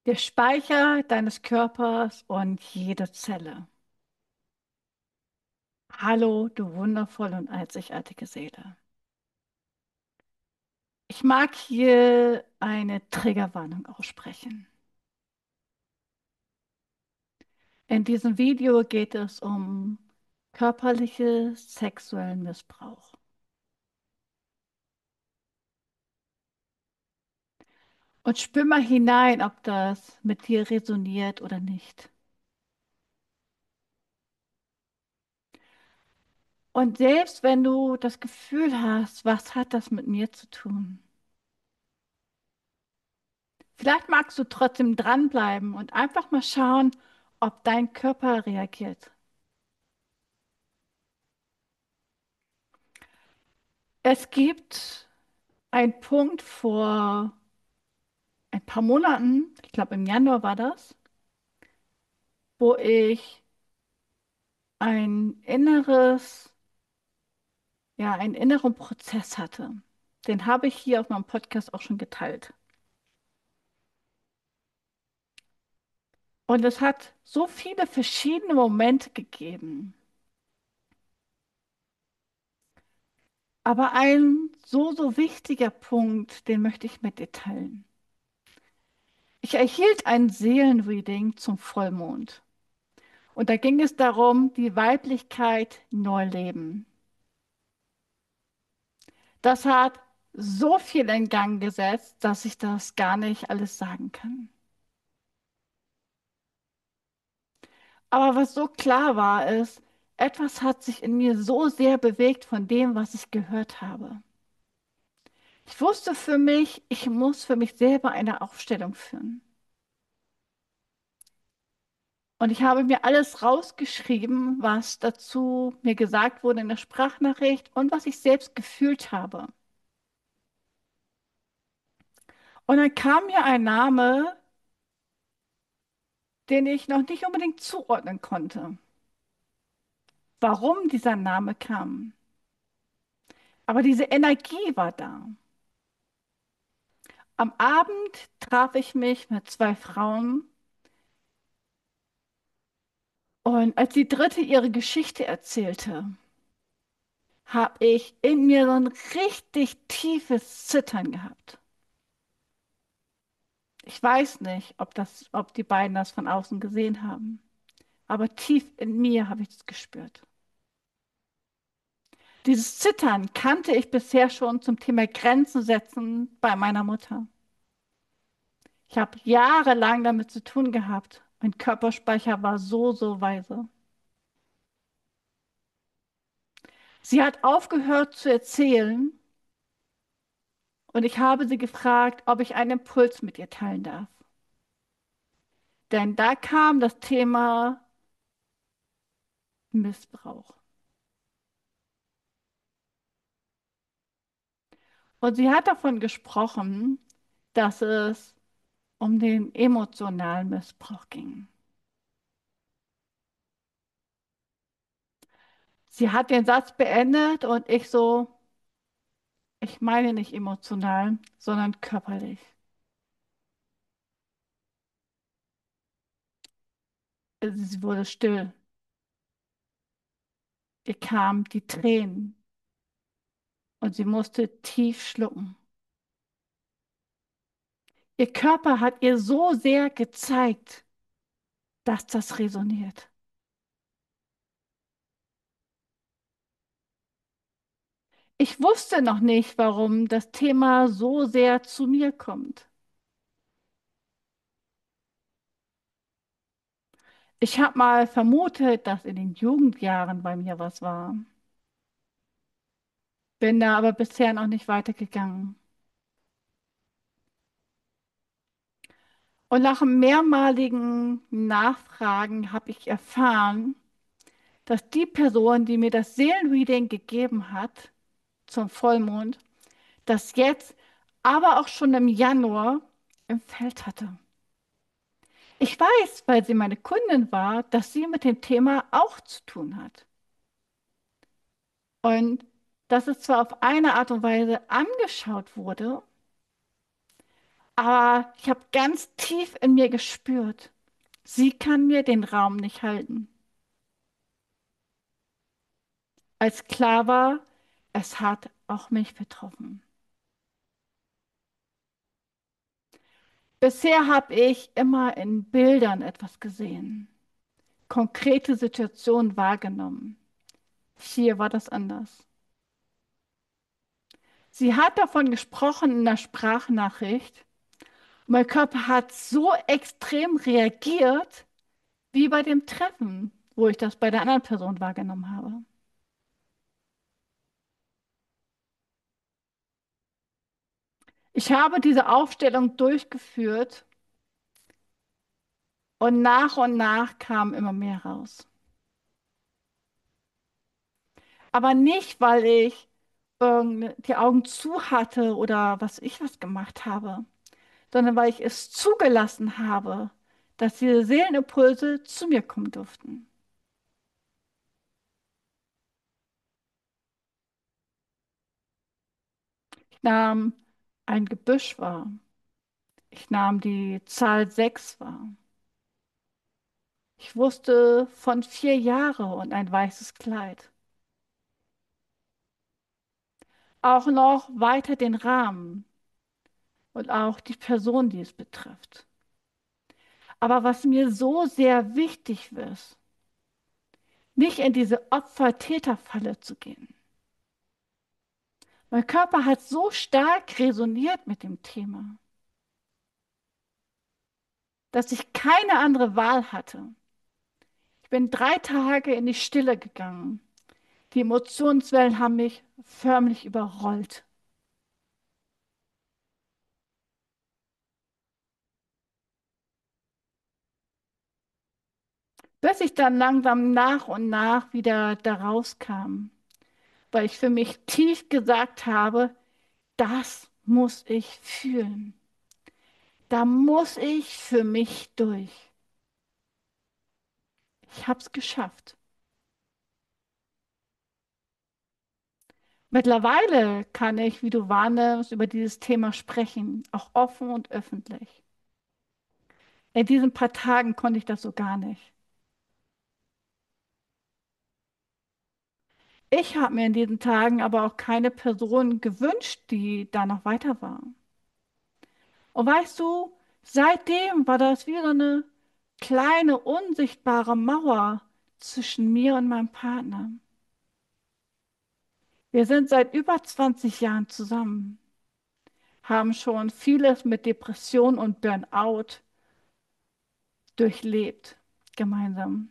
Der Speicher deines Körpers und jede Zelle. Hallo, du wundervolle und einzigartige Seele. Ich mag hier eine Triggerwarnung aussprechen. In diesem Video geht es um körperlichen sexuellen Missbrauch. Und spür mal hinein, ob das mit dir resoniert oder nicht. Und selbst wenn du das Gefühl hast, was hat das mit mir zu tun? Vielleicht magst du trotzdem dranbleiben und einfach mal schauen, ob dein Körper reagiert. Es gibt einen Punkt vor ein paar Monaten, ich glaube im Januar war das, wo ich ein inneres, ja, einen inneren Prozess hatte. Den habe ich hier auf meinem Podcast auch schon geteilt. Und es hat so viele verschiedene Momente gegeben. Aber ein so wichtiger Punkt, den möchte ich mit dir teilen. Ich erhielt ein Seelenreading zum Vollmond. Und da ging es darum, die Weiblichkeit neu leben. Das hat so viel in Gang gesetzt, dass ich das gar nicht alles sagen kann. Aber was so klar war, ist, etwas hat sich in mir so sehr bewegt von dem, was ich gehört habe. Ich wusste für mich, ich muss für mich selber eine Aufstellung führen. Und ich habe mir alles rausgeschrieben, was dazu mir gesagt wurde in der Sprachnachricht und was ich selbst gefühlt habe. Und dann kam mir ein Name, den ich noch nicht unbedingt zuordnen konnte, warum dieser Name kam. Aber diese Energie war da. Am Abend traf ich mich mit zwei Frauen und als die dritte ihre Geschichte erzählte, habe ich in mir so ein richtig tiefes Zittern gehabt. Ich weiß nicht, ob die beiden das von außen gesehen haben, aber tief in mir habe ich es gespürt. Dieses Zittern kannte ich bisher schon zum Thema Grenzen setzen bei meiner Mutter. Ich habe jahrelang damit zu tun gehabt. Mein Körperspeicher war so weise. Sie hat aufgehört zu erzählen und ich habe sie gefragt, ob ich einen Impuls mit ihr teilen darf. Denn da kam das Thema Missbrauch. Und sie hat davon gesprochen, dass es um den emotionalen Missbrauch ging. Sie hat den Satz beendet und ich so, ich meine nicht emotional, sondern körperlich. Sie wurde still. Ihr kamen die Tränen und sie musste tief schlucken. Ihr Körper hat ihr so sehr gezeigt, dass das resoniert. Ich wusste noch nicht, warum das Thema so sehr zu mir kommt. Ich habe mal vermutet, dass in den Jugendjahren bei mir was war. Bin da aber bisher noch nicht weitergegangen. Und nach mehrmaligen Nachfragen habe ich erfahren, dass die Person, die mir das Seelenreading gegeben hat zum Vollmond, das jetzt, aber auch schon im Januar im Feld hatte. Ich weiß, weil sie meine Kundin war, dass sie mit dem Thema auch zu tun hat. Und dass es zwar auf eine Art und Weise angeschaut wurde, Aber ich habe ganz tief in mir gespürt, sie kann mir den Raum nicht halten. Als klar war, es hat auch mich betroffen. Bisher habe ich immer in Bildern etwas gesehen, konkrete Situationen wahrgenommen. Hier war das anders. Sie hat davon gesprochen in der Sprachnachricht. Mein Körper hat so extrem reagiert, wie bei dem Treffen, wo ich das bei der anderen Person wahrgenommen habe. Ich habe diese Aufstellung durchgeführt und nach kam immer mehr raus. Aber nicht, weil ich die Augen zu hatte oder was gemacht habe, sondern weil ich es zugelassen habe, dass diese Seelenimpulse zu mir kommen durften. Ich nahm ein Gebüsch wahr. Ich nahm die Zahl 6 wahr. Ich wusste von 4 Jahre und ein weißes Kleid. Auch noch weiter den Rahmen und auch die Person, die es betrifft. Aber was mir so sehr wichtig ist, nicht in diese Opfer-Täter-Falle zu gehen. Mein Körper hat so stark resoniert mit dem Thema, dass ich keine andere Wahl hatte. Ich bin 3 Tage in die Stille gegangen. Die Emotionswellen haben mich förmlich überrollt. Bis ich dann langsam nach und nach wieder da rauskam, weil ich für mich tief gesagt habe, das muss ich fühlen. Da muss ich für mich durch. Ich habe es geschafft. Mittlerweile kann ich, wie du wahrnimmst, über dieses Thema sprechen, auch offen und öffentlich. In diesen paar Tagen konnte ich das so gar nicht. Ich habe mir in diesen Tagen aber auch keine Person gewünscht, die da noch weiter war. Und weißt du, seitdem war das wie so eine kleine, unsichtbare Mauer zwischen mir und meinem Partner. Wir sind seit über 20 Jahren zusammen, haben schon vieles mit Depression und Burnout durchlebt, gemeinsam.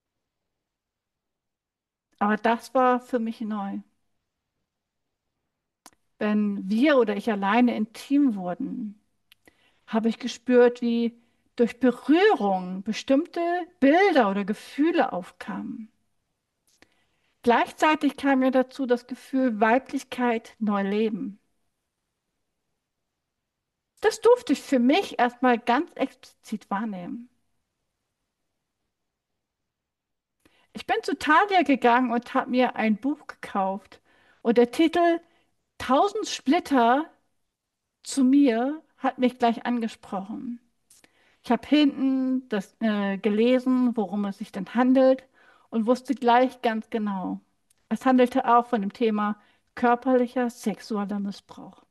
Aber das war für mich neu. Wenn wir oder ich alleine intim wurden, habe ich gespürt, wie durch Berührung bestimmte Bilder oder Gefühle aufkamen. Gleichzeitig kam mir dazu das Gefühl Weiblichkeit neu leben. Das durfte ich für mich erstmal ganz explizit wahrnehmen. Ich bin zu Thalia gegangen und habe mir ein Buch gekauft. Und der Titel 1000 Splitter zu mir hat mich gleich angesprochen. Ich habe hinten gelesen, worum es sich denn handelt und wusste gleich ganz genau. Es handelte auch von dem Thema körperlicher sexueller Missbrauch.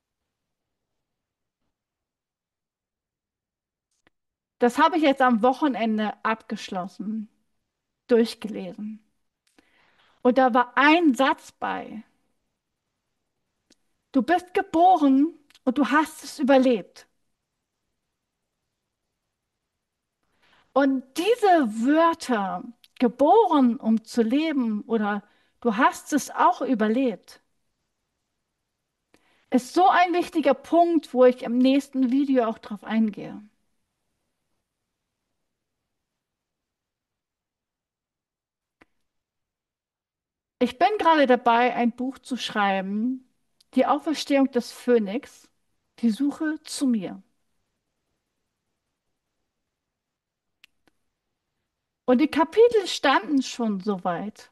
Das habe ich jetzt am Wochenende abgeschlossen, durchgelesen. Und da war ein Satz bei. Du bist geboren und du hast es überlebt. Und diese Wörter, geboren, um zu leben oder du hast es auch überlebt, ist so ein wichtiger Punkt, wo ich im nächsten Video auch drauf eingehe. Ich bin gerade dabei, ein Buch zu schreiben, Die Auferstehung des Phönix, die Suche zu mir. Und die Kapitel standen schon soweit.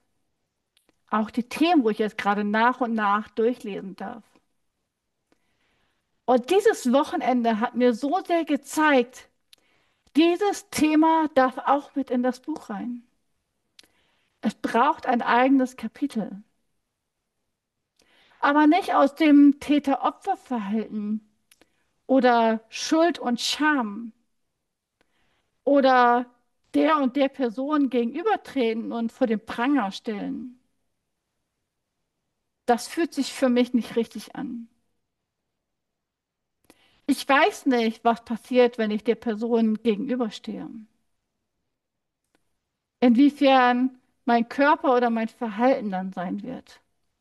Auch die Themen, wo ich jetzt gerade nach und nach durchlesen darf. Und dieses Wochenende hat mir so sehr gezeigt, dieses Thema darf auch mit in das Buch rein. Es braucht ein eigenes Kapitel, aber nicht aus dem Täter-Opfer-Verhalten oder Schuld und Scham oder der und der Person gegenübertreten und vor den Pranger stellen. Das fühlt sich für mich nicht richtig an. Ich weiß nicht, was passiert, wenn ich der Person gegenüberstehe. Inwiefern mein Körper oder mein Verhalten dann sein wird.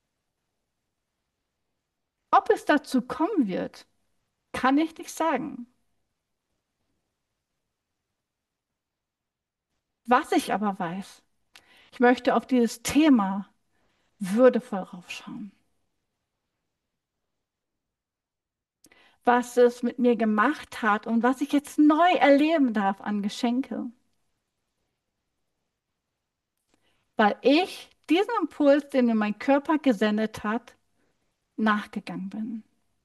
Ob es dazu kommen wird, kann ich nicht sagen. Was ich aber weiß, ich möchte auf dieses Thema würdevoll raufschauen. Was es mit mir gemacht hat und was ich jetzt neu erleben darf an Geschenke. Weil ich diesem Impuls, den mir mein Körper gesendet hat, nachgegangen bin.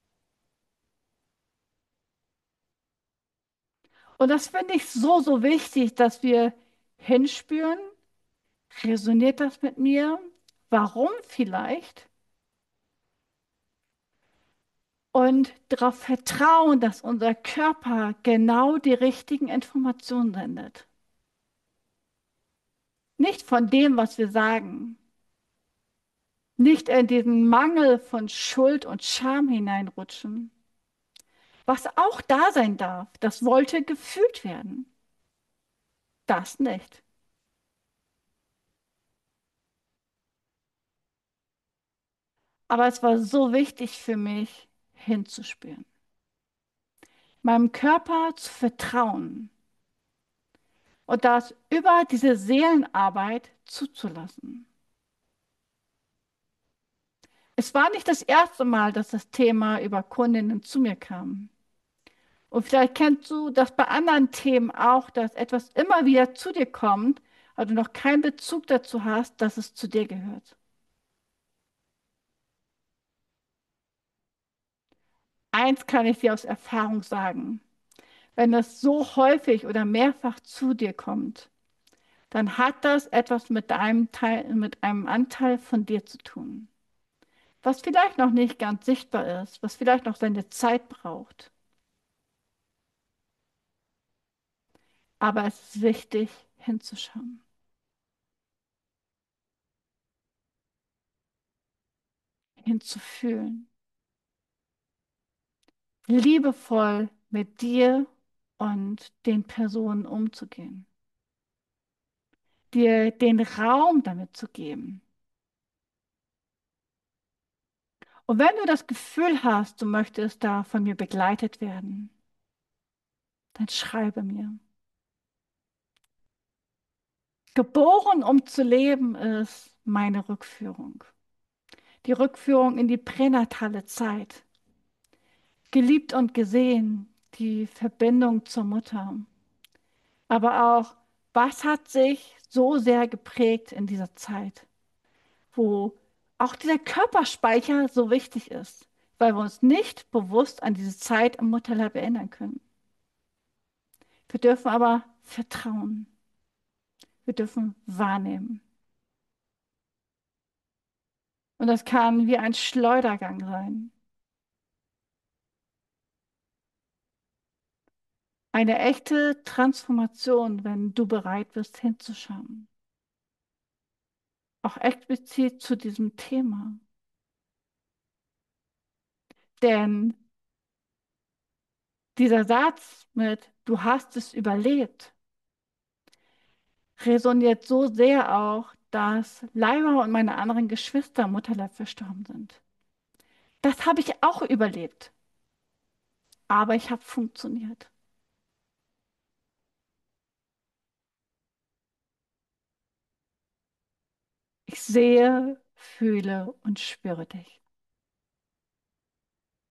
Und das finde ich so, so wichtig, dass wir hinspüren, resoniert das mit mir? Warum vielleicht? Und darauf vertrauen, dass unser Körper genau die richtigen Informationen sendet. Nicht von dem, was wir sagen. Nicht in diesen Mangel von Schuld und Scham hineinrutschen. Was auch da sein darf, das wollte gefühlt werden. Das nicht. Aber es war so wichtig für mich, hinzuspüren. Meinem Körper zu vertrauen und das über diese Seelenarbeit zuzulassen. Es war nicht das erste Mal, dass das Thema über Kundinnen zu mir kam. Und vielleicht kennst du das bei anderen Themen auch, dass etwas immer wieder zu dir kommt, aber du noch keinen Bezug dazu hast, dass es zu dir gehört. Eins kann ich dir aus Erfahrung sagen. Wenn es so häufig oder mehrfach zu dir kommt, dann hat das etwas mit deinem Teil, mit einem Anteil von dir zu tun, was vielleicht noch nicht ganz sichtbar ist, was vielleicht noch seine Zeit braucht. Aber es ist wichtig, hinzuschauen, hinzufühlen, liebevoll mit dir und den Personen umzugehen, dir den Raum damit zu geben. Und wenn du das Gefühl hast, du möchtest da von mir begleitet werden, dann schreibe mir. Geboren, um zu leben, ist meine Rückführung. Die Rückführung in die pränatale Zeit. Geliebt und gesehen, die Verbindung zur Mutter. Aber auch, was hat sich so sehr geprägt in dieser Zeit, wo auch dieser Körperspeicher so wichtig ist, weil wir uns nicht bewusst an diese Zeit im Mutterleib erinnern können. Wir dürfen aber vertrauen. Wir dürfen wahrnehmen. Und das kann wie ein Schleudergang sein. Eine echte Transformation, wenn du bereit bist, hinzuschauen. Auch explizit zu diesem Thema. Denn dieser Satz mit "Du hast es überlebt" resoniert so sehr auch, dass Laila und meine anderen Geschwister im Mutterleib verstorben sind. Das habe ich auch überlebt. Aber ich habe funktioniert. Ich sehe, fühle und spüre dich.